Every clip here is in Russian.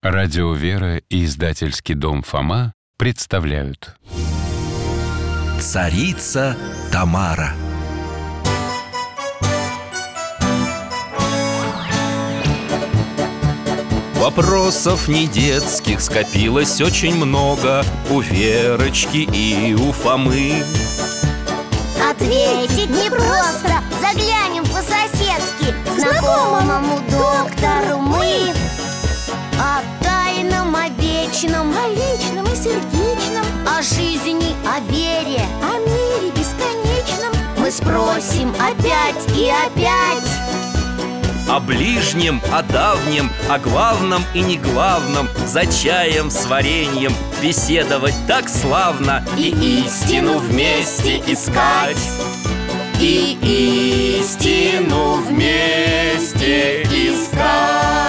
Радио «Вера» и издательский дом «Фома» представляют. Царица Тамара. Вопросов не детских скопилось очень много у Верочки и у Фомы. Ответить непросто, заглянем по-соседски к знакомому доктору мы. О тайном, о вечном, о личном и сердечном, о жизни, о вере, о мире бесконечном мы спросим опять и опять. О ближнем, о давнем, о главном и неглавном, за чаем с вареньем беседовать так славно. И истину вместе искать, и истину вместе искать.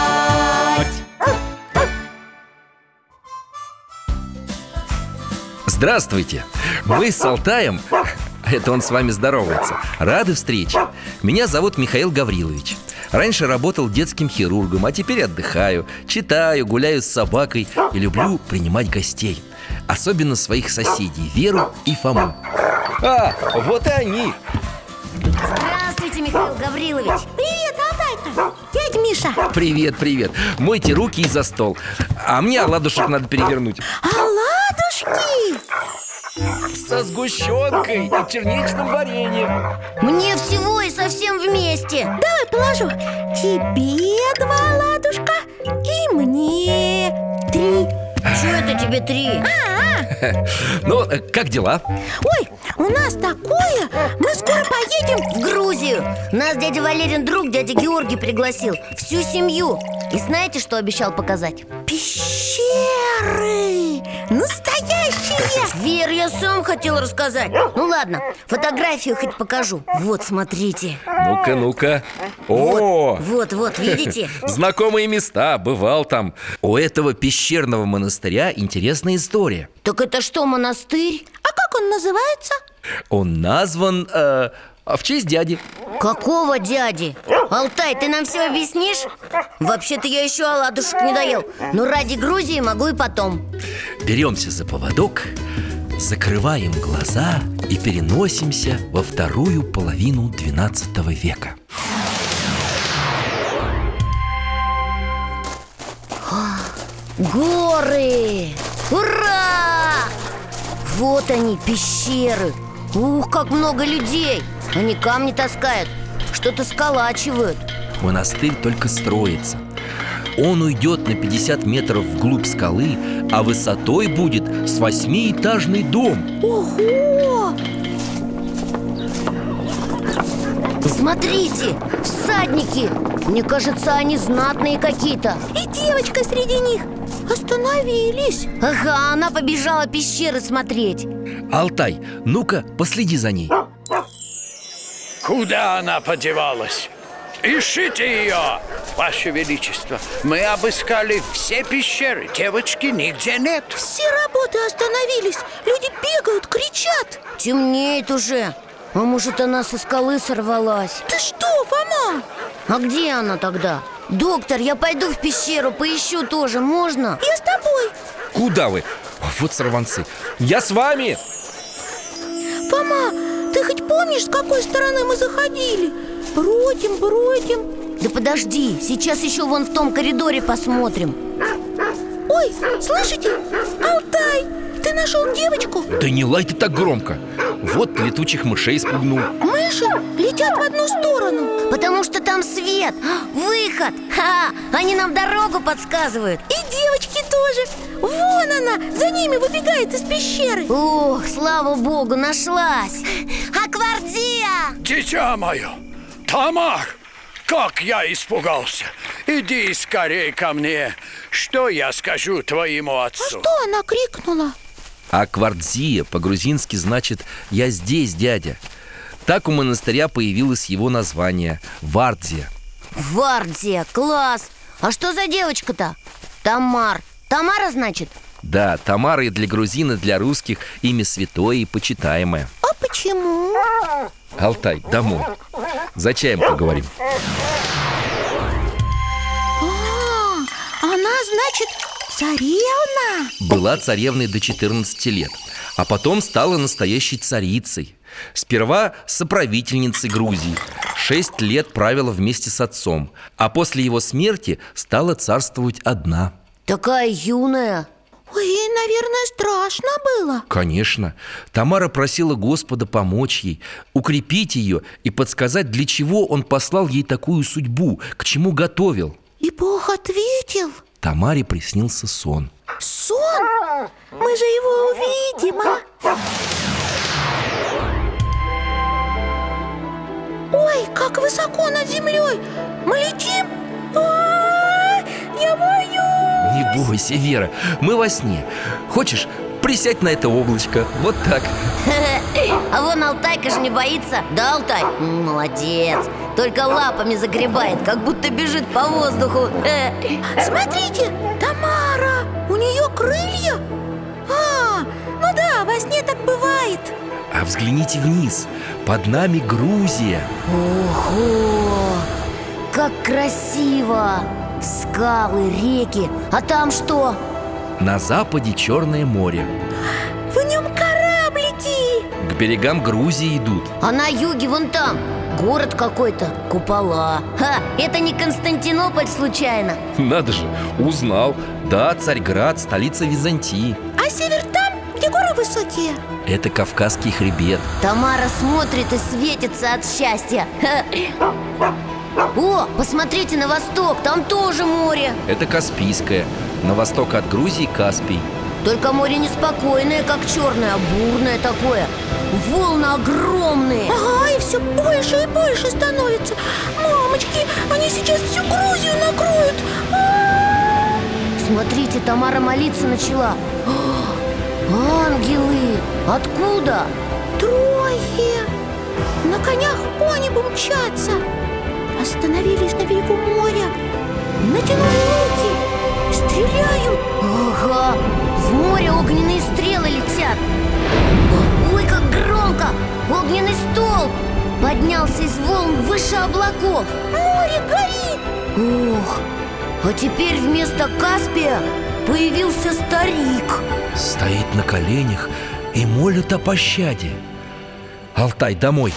Здравствуйте! Мы с Алтаем, это он с вами здоровается, рады встрече. Меня зовут Михаил Гаврилович. Раньше работал детским хирургом, а теперь отдыхаю, читаю, гуляю с собакой и люблю принимать гостей. Особенно своих соседей, Веру и Фому. А, вот и они! Здравствуйте, Михаил Гаврилович. Привет, Алтайка! Дядя Миша! Привет, привет! Мойте руки и за стол. А мне оладушек надо перевернуть. Оладушки! Со сгущенкой и черничным вареньем. Мне всего и совсем вместе. Давай положу. Тебе 2 оладушка и мне 3. Чего это тебе 3? Ну, как дела? Ой, у нас такое. Мы скоро поедем В Грузию. Нас дядя Валерин друг, дядя Георгий, пригласил. Всю семью. И знаете, что обещал показать? пещеры. Настоящие. Вер, я сам хотел рассказать. Ну ладно, фотографию хоть покажу. Вот, смотрите. Ну-ка, ну-ка. О! Вот, видите? Знакомые места, бывал там. У этого пещерного монастыря интересная история. Так это что, монастырь? А как он называется? Он назван в честь дяди. Какого дяди? Алтай, ты нам все объяснишь? Вообще-то я еще оладушек не доел. Но ради Грузии могу и потом. Беремся за поводок, закрываем глаза и переносимся во вторую половину 12 века. Горы! Ура! Вот они, пещеры. Ух, как много людей. Они камни таскают, что-то сколачивают. Монастырь только строится. Он уйдет на 50 метров вглубь скалы, а высотой будет с 8-этажный дом. Ого! Смотрите, всадники. Мне кажется, они знатные какие-то. И девочка среди них. Остановились. Ага, она побежала пещеры смотреть. Алтай, ну-ка, последи за ней. Куда она подевалась? Ищите ее, Ваше Величество. Мы обыскали все пещеры, девочки нигде нет. Все работы остановились. Люди бегают, кричат. Темнеет уже. А может, она со скалы сорвалась? Ты что, Фома? А где она тогда? Доктор, я пойду в пещеру, поищу тоже, можно? Я с тобой. Куда вы? Вот сорванцы. Я с вами. Фома, ты хоть помнишь, с какой стороны мы заходили? Бродим. Да подожди, сейчас еще вон в том коридоре посмотрим. Ой, слышите? Алтай, ты нашел девочку? Да не лай ты так громко. Вот летучих мышей спугнул. Мыши летят в одну сторону. Потому что там свет, выход. Ха, они нам дорогу подсказывают. И девочки тоже. Вон она, за ними выбегает из пещеры. Ох, слава богу, нашлась. Аквардия! Дитя мое, Тамар, как я испугался. Иди скорей ко мне. Что я скажу твоему отцу? А что она крикнула? Аквардия по-грузински значит «я здесь, дядя». Так у монастыря появилось его название – Вардия. Вардия, класс. А что за девочка-то? Тамар. Тамара, значит? Да, Тамара и для грузин, и для русских имя святое и почитаемое. А почему? Алтай, домой. За чаем поговорим. Она значит, царевна? Была царевной до 14 лет, а потом стала настоящей царицей. Сперва соправительницей Грузии. 6 лет правила вместе с отцом, а после его смерти стала царствовать одна. Такая юная. Ой, ей, наверное, страшно было. Конечно, Тамара просила Господа помочь ей, укрепить ее и подсказать, для чего он послал ей такую судьбу, к чему готовил. И Бог ответил. Тамаре приснился сон. Сон? Мы же его увидим, а? Ой, как высоко над землей! Мы летим! Я боюсь! Не бойся, Вера, мы во сне. Хочешь, присядь на это облачко, вот так. А вон Алтайка же не боится. Да, Алтай? Молодец. Только лапами загребает, как будто бежит по воздуху. Смотрите, Тамара! У нее крылья? Ну да, во сне так бывает. А взгляните вниз, под нами Грузия. Ого! Как красиво! Скалы, реки. А там что? На западе Черное море. В нем кораблики. К берегам Грузии идут. А на юге вон там город какой-то, купола. Это не Константинополь случайно? Надо же, узнал. Да, Царьград, столица Византии. А север там, где горы высокие? Это Кавказский хребет. Тамара смотрит и светится от счастья. О, посмотрите на восток, там тоже море. Это Каспийское. На восток от Грузии Каспий. Только море неспокойное, как черное, а бурное такое. Волны огромные. Ага, и все больше и больше становится. Мамочки, они сейчас всю Грузию накроют. Смотрите, Тамара молиться начала. Ангелы! Откуда? Трое. На конях по небу мчатся. Остановились на берегу моря. Натянули луки. Стреляют. Ага, в море огненные стрелы летят. Ой, как громко! Огненный столб поднялся из волн выше облаков. Море горит. Ох, а теперь вместо Каспия появился старик. Стоит на коленях и молит о пощаде. Алтай, домой.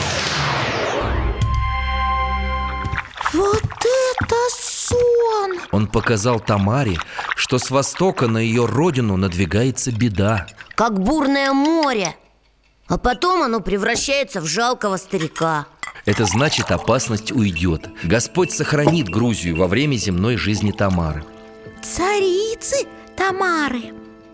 Вот это сон! Он показал Тамаре, что с востока на ее родину надвигается беда. Как бурное море. А потом оно превращается в жалкого старика. Это значит, опасность уйдет. Господь сохранит Грузию во время земной жизни Тамары. Царицы Тамары.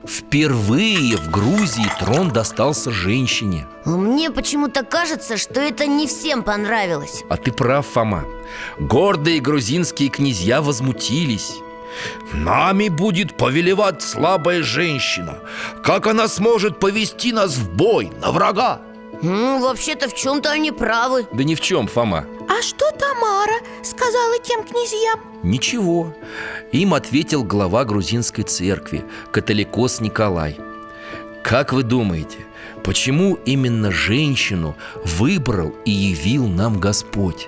Впервые в Грузии трон достался женщине. Мне почему-то кажется, что это не всем понравилось. А ты прав, Фома. Гордые грузинские князья возмутились. Нами будет повелевать слабая женщина. Как она сможет повести нас в бой, на врага? Вообще-то в чем-то они правы. Да ни в чем, Фома. А что Тамара сказала тем князьям? Ничего. Им ответил глава грузинской церкви, католикос Николай. Как вы думаете, почему именно женщину выбрал и явил нам Господь?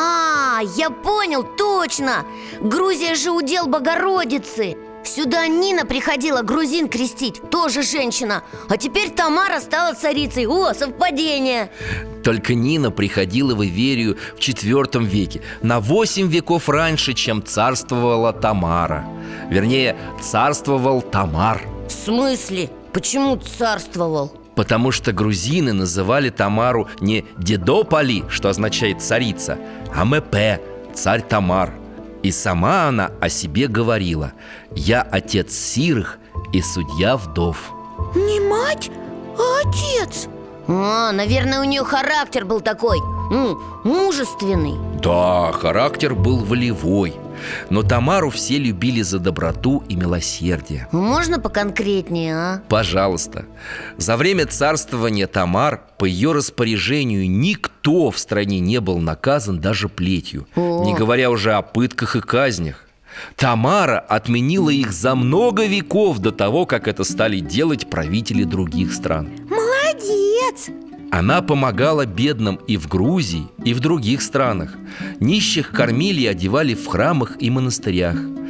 Я понял, точно! Грузия же удел Богородицы. Сюда Нина приходила грузин крестить, тоже женщина. А теперь Тамара стала царицей. О, совпадение! Только Нина приходила в Иверию в IV веке, на 8 веков раньше, чем царствовала Тамара. Вернее, царствовал Тамар. В смысле? Почему царствовал? Потому что грузины называли Тамару не Дедополи, что означает царица, а Мепе, царь Тамар. И сама она о себе говорила: «Я отец сирых и судья вдов». Не мать, а отец. Наверное, у нее характер был такой, мужественный. Да, характер был волевой. Но Тамару все любили за доброту и милосердие. Можно поконкретнее, а? Пожалуйста. За время царствования Тамар по ее распоряжению никто в стране не был наказан даже плетью, не говоря уже о пытках и казнях. Тамара отменила их за много веков до того, как это стали делать правители других стран. Молодец! Она помогала бедным и в Грузии, и в других странах. Нищих кормили и одевали в храмах и монастырях.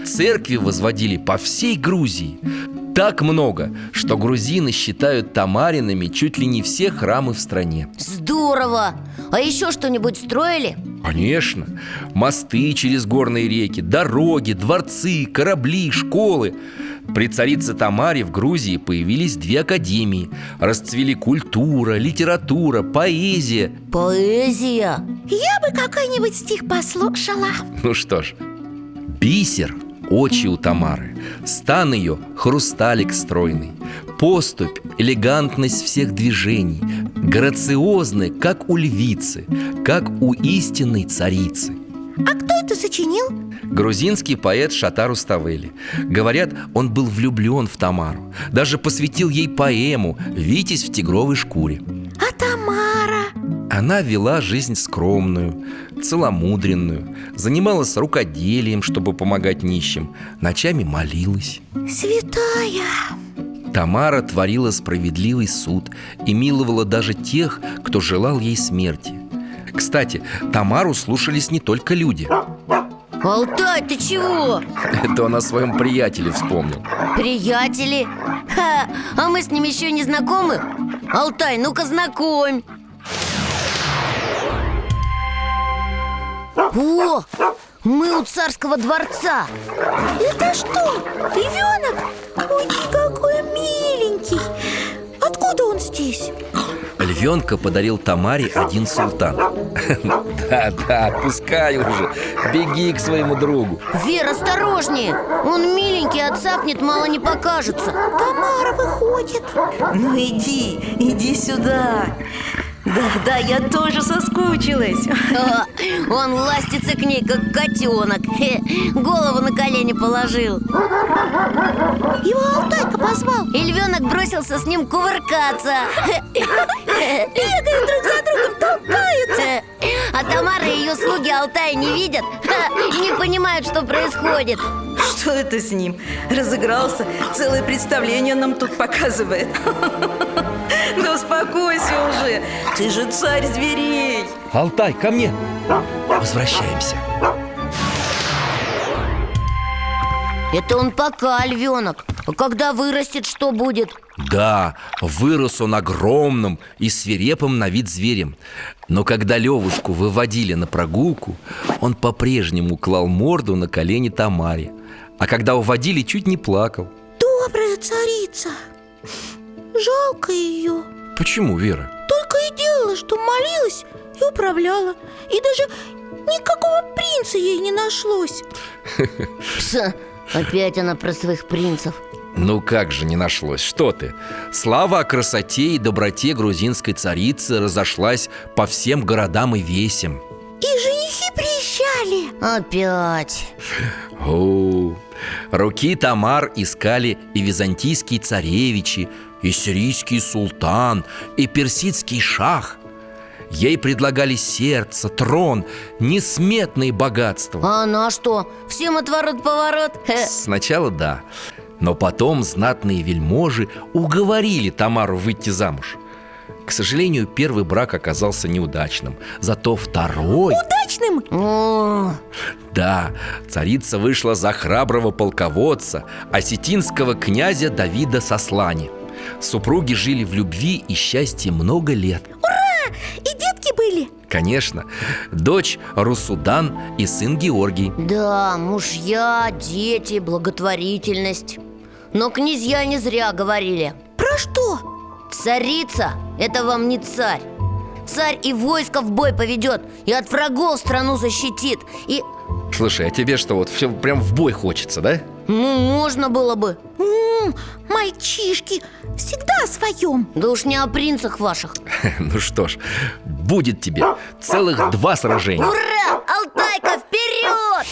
Церкви возводили по всей Грузии. Так много, что грузины считают тамаринами чуть ли не все храмы в стране. Здорово! А еще что-нибудь строили? Конечно, мосты через горные реки, дороги, дворцы, корабли, школы. При царице Тамаре в Грузии появились 2 академии. Расцвели культура, литература, поэзия. Поэзия? Я бы какой-нибудь стих послушала. Ну что ж, бисер – очи у Тамары, стан ее – хрусталик стройный, поступь – элегантность всех движений, грациозны, как у львицы, как у истинной царицы. А кто это сочинил? Грузинский поэт Шатар Руставели. Говорят, он был влюблен в Тамару. Даже посвятил ей поэму «Витязь в тигровой шкуре». А Тамара? Она вела жизнь скромную, целомудренную, занималась рукоделием, чтобы помогать нищим, ночами молилась. Святая. Тамара творила справедливый суд и миловала даже тех, кто желал ей смерти. Кстати, Тамару слушались не только люди. Алтай, ты чего? Это он о своем приятеле вспомнил. Приятели? Ха, а мы с ним еще не знакомы? Алтай, ну-ка знакомь. О, мы у царского дворца. Это что, львенок? Ой, какой миленький. Откуда он здесь? Львенка подарил Тамаре один султан. Да, отпускай уже. Беги к своему другу. Вер, осторожнее. Он миленький, отцапнет, мало не покажется. Тамара выходит. Ну иди сюда. Да, я тоже соскучилась. Он ластится к ней, как котенок. Голову на колени положил. Его Алтайка позвал. И львенок бросился с ним кувыркаться. Бегают друг за другом, толкаются. А Тамара и ее слуги Алтая не видят и не понимают, что происходит. Что это с ним? Разыгрался, целое представление нам тут показывает. Да успокойся уже, ты же царь зверей. Алтай, ко мне. Возвращаемся. Это он пока, львенок. А когда вырастет, что будет? Да, вырос он огромным и свирепым на вид зверем. Но когда Левушку выводили на прогулку, он по-прежнему клал морду на колени Тамаре. А когда уводили, чуть не плакал. Добрая царица. Жалко ее. Почему, Вера? Только и делала, что молилась и управляла. И даже никакого принца ей не нашлось. Пс, опять она про своих принцев. Ну как же не нашлось, что ты? Слава о красоте и доброте грузинской царицы разошлась по всем городам и весям. И женихи приезжали. Опять. О, руки Тамар искали и византийские царевичи, и сирийский султан, и персидский шах. Ей предлагали сердце, трон, несметные богатства. А она что, всем отворот-поворот? Сначала да, но потом знатные вельможи уговорили Тамару выйти замуж. К сожалению, первый брак оказался неудачным, зато второй... Удачным? О, Да, царица вышла за храброго полководца, осетинского князя Давида Саслани. Супруги жили в любви и счастье много лет. И детки были? Конечно, дочь Русудан и сын Георгий. да, мужья, дети, благотворительность. Но князья не зря говорили. Про что? Царица – это вам не царь. Царь и войско в бой поведет, и от врагов страну защитит. И, Слушай, а тебе что, вот все прям в бой хочется, да? ну, можно было бы. Мальчишки, всегда о своем. Да уж не о принцах ваших. Ну что ж, будет тебе целых 2 сражения. Ура! Алтайка, вперед!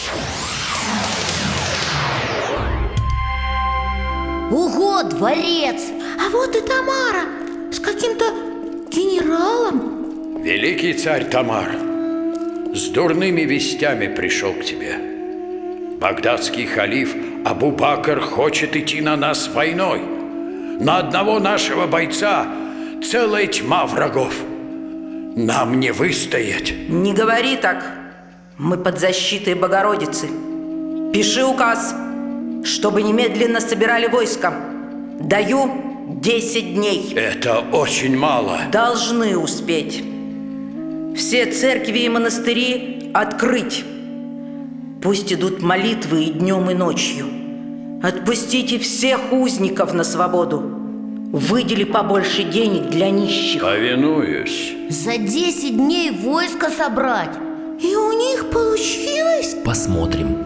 Ого, дворец! А вот и Тамара с каким-то генералом. Великий царь Тамар, с дурными вестями пришел к тебе. Багдадский халиф Абу-Бакр хочет идти на нас войной. На одного нашего бойца целая тьма врагов. Нам не выстоять. Не говори так. Мы под защитой Богородицы. Пиши указ, чтобы немедленно собирали войско. Даю 10 дней. Это очень мало. Должны успеть. Все церкви и монастыри открыть. Пусть идут молитвы и днем, и ночью. Отпустите всех узников на свободу. Выдели побольше денег для нищих. Повинуюсь. За 10 дней войско собрать. И у них получилось? Посмотрим.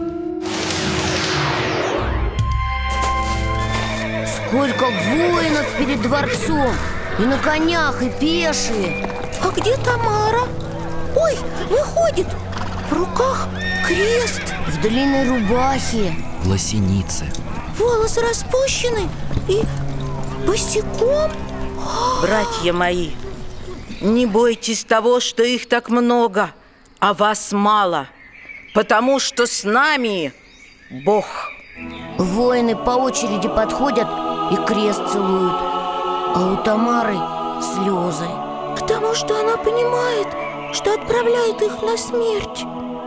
Сколько воинов перед дворцом. И на конях, и пешие. А где Тамара? Ой, выходит. В руках крест. В длинной рубахе. В лосинице. Волосы распущены и босиком. Братья мои, не бойтесь того, что их так много, а вас мало, потому что с нами Бог. Воины по очереди подходят и крест целуют. А у Тамары слезы. Потому что она понимает, что отправляет их на смерть.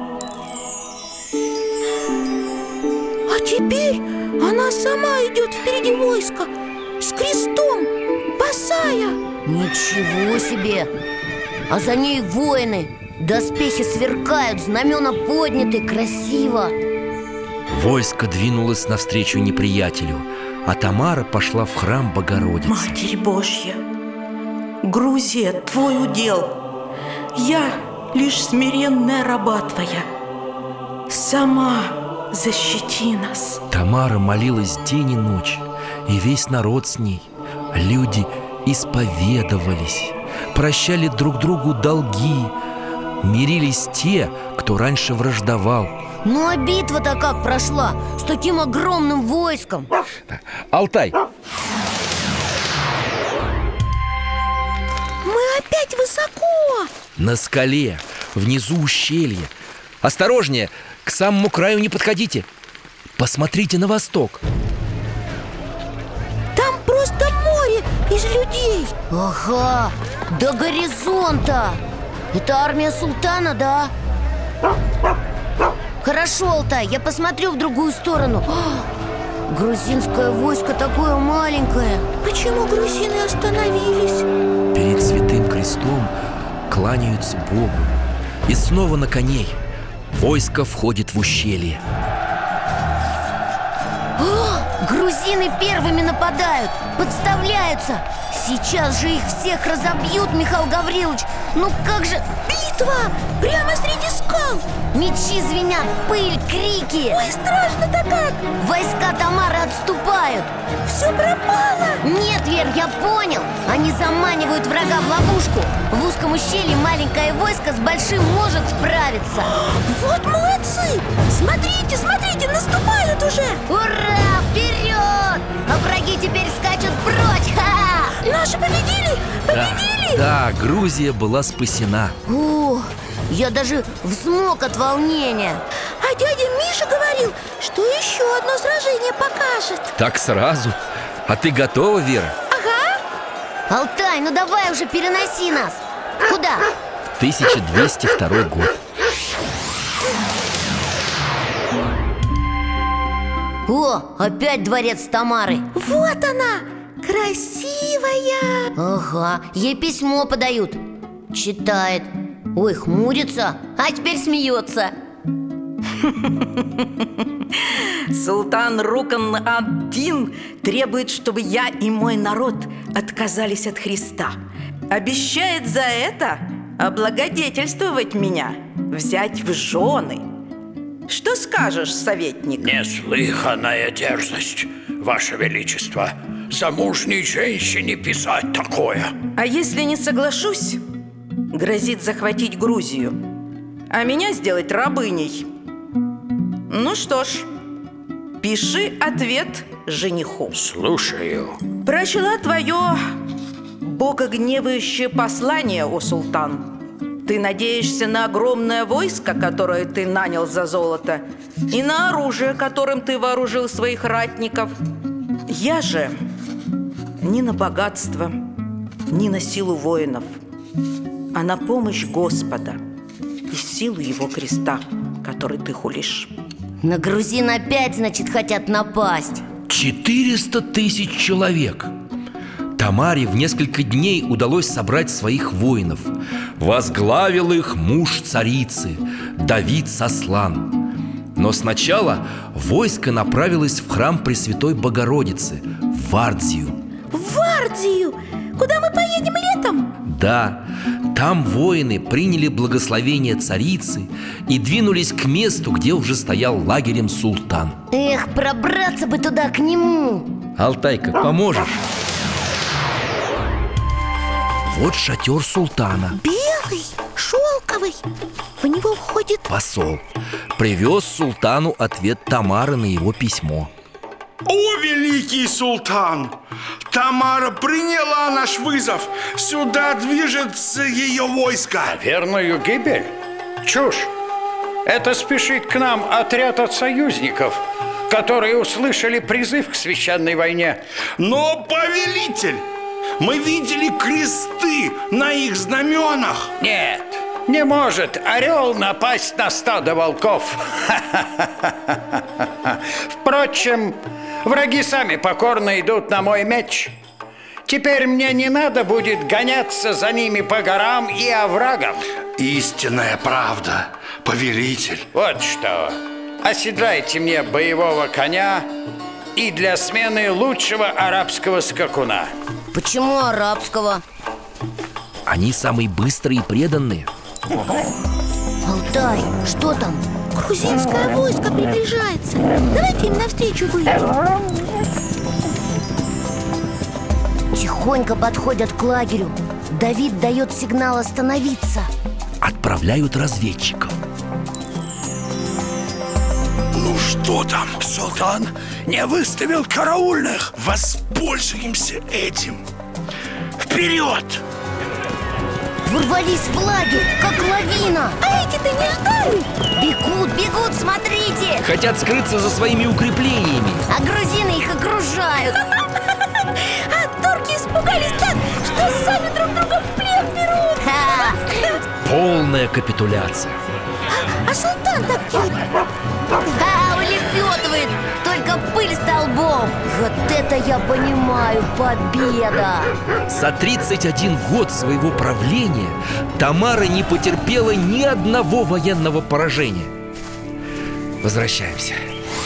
А теперь она сама идет впереди войска с крестом, босая. Ничего себе! А за ней воины. Доспехи сверкают, знамена подняты, красиво. Войско двинулось навстречу неприятелю, а Тамара пошла в храм Богородицы. Матерь Божья, Грузия, твой удел. Я лишь смиренная раба твоя. Сама защити нас. Тамара молилась день и ночь, и весь народ с ней. Люди исповедовались, прощали друг другу долги, мирились те, кто раньше враждовал. Ну а битва-то как прошла? С таким огромным войском. Алтай! Мы опять высоко. На скале, внизу ущелье. Осторожнее, к самому краю не подходите. Посмотрите на восток. Там просто море из людей. Ага, до горизонта. Это армия султана, да? Хорошо, Алтай, я посмотрю в другую сторону. Грузинское войско такое маленькое. Почему грузины остановились? Перед святым крестом кланяются Богу. И снова на коней. Войско входит в ущелье. Грузины первыми нападают, подставляются. Сейчас же их всех разобьют, Михаил Гаврилович. Ну как же... Битва! Прямо среди скал. Мечи звенят, пыль, крики. Ой, страшно-то как. Войска Тамары отступают. Все пропало. Нет, Вер, я понял. Они заманивают врага в ловушку. В узком ущелье маленькое войско с большим может справиться. Вот молодцы. Смотрите, смотрите, наступают уже. Ура! Вперед! А враги теперь скачут прочь. Ха-ха! Наши победили! Победили! Да, Грузия была спасена. О, я даже взмок от волнения. А дядя Миша говорил, что еще одно сражение покажет. Так сразу? А ты готова, Вера? Алтай, ну давай уже переноси нас. Куда? 1202 год. О, опять дворец Тамары. Вот она, красивая. Ага, ей письмо подают. Читает. Ой, хмурится, а теперь смеется. Султан Рукан-ад-Дин требует, чтобы я и мой народ отказались от Христа. Обещает за это облагодетельствовать меня, взять в жены. Что скажешь, советник? Неслыханная дерзость, Ваше Величество. Замужней женщине писать такое. А если не соглашусь, грозит захватить Грузию, а меня сделать рабыней. Ну что ж, пиши ответ жениху. Слушаю. Прочла твое богогневающее послание, о султан. Ты надеешься на огромное войско, которое ты нанял за золото, и на оружие, которым ты вооружил своих ратников. Я же ни на богатство, ни на силу воинов, а на помощь Господа и силу Его креста, который ты хулишь. На грузин опять, значит, хотят напасть. 400 тысяч человек. Тамаре в несколько дней удалось собрать своих воинов. Возглавил их муж царицы, Давид Сослан. Но сначала войско направилось в храм Пресвятой Богородицы, в Вардзию. В Вардзию? Куда мы поедем летом? Да, там воины приняли благословение царицы и двинулись к месту, где уже стоял лагерем султан. Эх, пробраться бы туда к нему. Алтайка, поможешь? Вот шатер султана. Белый, шелковый. В него входит... Посол привез султану ответ Тамары на его письмо. О, великий султан! Тамара приняла наш вызов. Сюда движется ее войско. Верную гибель? Чушь! Это спешит к нам отряд от союзников, которые услышали призыв к священной войне. Но, повелитель, мы видели кресты на их знаменах. Нет, не может орел напасть на стадо волков. Впрочем, враги сами покорно идут на мой меч. Теперь мне не надо будет гоняться за ними по горам и оврагам. Истинная правда, повелитель. Вот что, оседлайте мне боевого коня и для смены лучшего арабского скакуна. Почему арабского? Они самые быстрые и преданные. Алтай, что там? Грузинское войско приближается. Давайте им навстречу выйдем. Тихонько подходят к лагерю. Давид дает сигнал остановиться. Отправляют разведчиков. Ну что там? Султан не выставил караульных. Воспользуемся этим. Вперед! Ворвались в лагерь, как лавина. А эти-то не ждали. Бегут, бегут, смотрите. Хотят скрыться за своими укреплениями. А грузины их окружают. А турки испугались так, что сами друг друга в плен берут. Ха! Полная капитуляция. А султан так делает. Улепетывает, только пыль столбом. Вот это я понимаю, победа. За 31 год своего правления Тамара не потерпела ни одного военного поражения. Возвращаемся.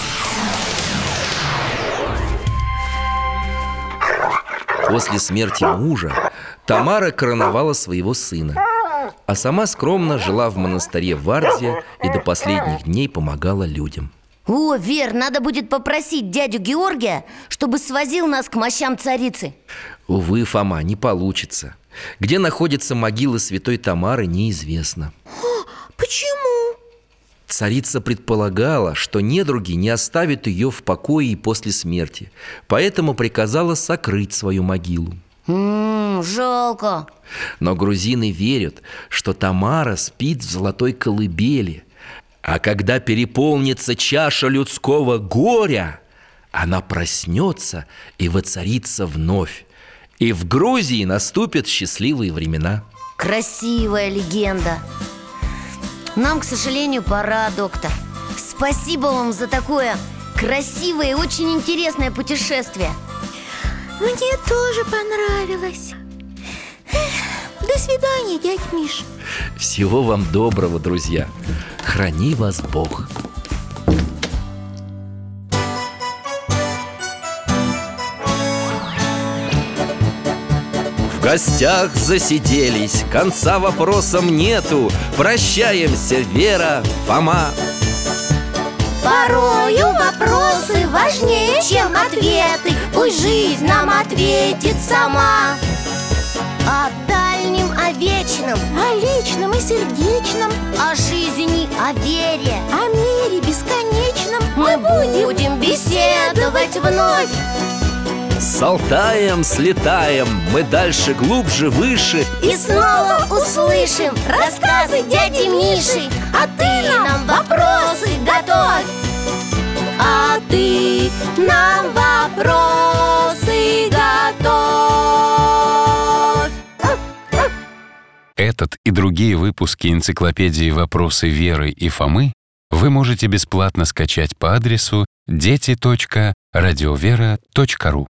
После смерти мужа Тамара короновала своего сына, а сама скромно жила в монастыре в Вардзе и до последних дней помогала людям. О, Вер, надо будет попросить дядю Георгия, чтобы свозил нас к мощам царицы. Увы, Фома, не получится. Где находится могила святой Тамары, неизвестно. Почему? Царица предполагала, что недруги не оставят ее в покое и после смерти, поэтому приказала сокрыть свою могилу. Жалко. Но грузины верят, что Тамара спит в золотой колыбели, а когда переполнится чаша людского горя, она проснется и воцарится вновь. И в Грузии наступят счастливые времена. Красивая легенда. Нам, к сожалению, пора, доктор. Спасибо вам за такое красивое и очень интересное путешествие. Мне тоже понравилось. До свидания, дядь Миш. Всего вам доброго, друзья. Храни вас Бог. В гостях засиделись, конца вопросам нету. Прощаемся, Вера, Фома. Порою вопросы важнее, чем ответы. Пусть жизнь нам ответит сама. О дальнем, о вечном, О личном и сердечном, о жизни, о вере. о мире бесконечном Мы будем беседовать вновь. С Алтаем слетаем, мы дальше, глубже, выше. И снова услышим рассказы дяди Миши. А ты нам вопросы готовь. А ты нам вопросы готовь. Этот и другие выпуски энциклопедии «Вопросы Веры и Фомы» вы можете бесплатно скачать по адресу дети.радиовера.ру.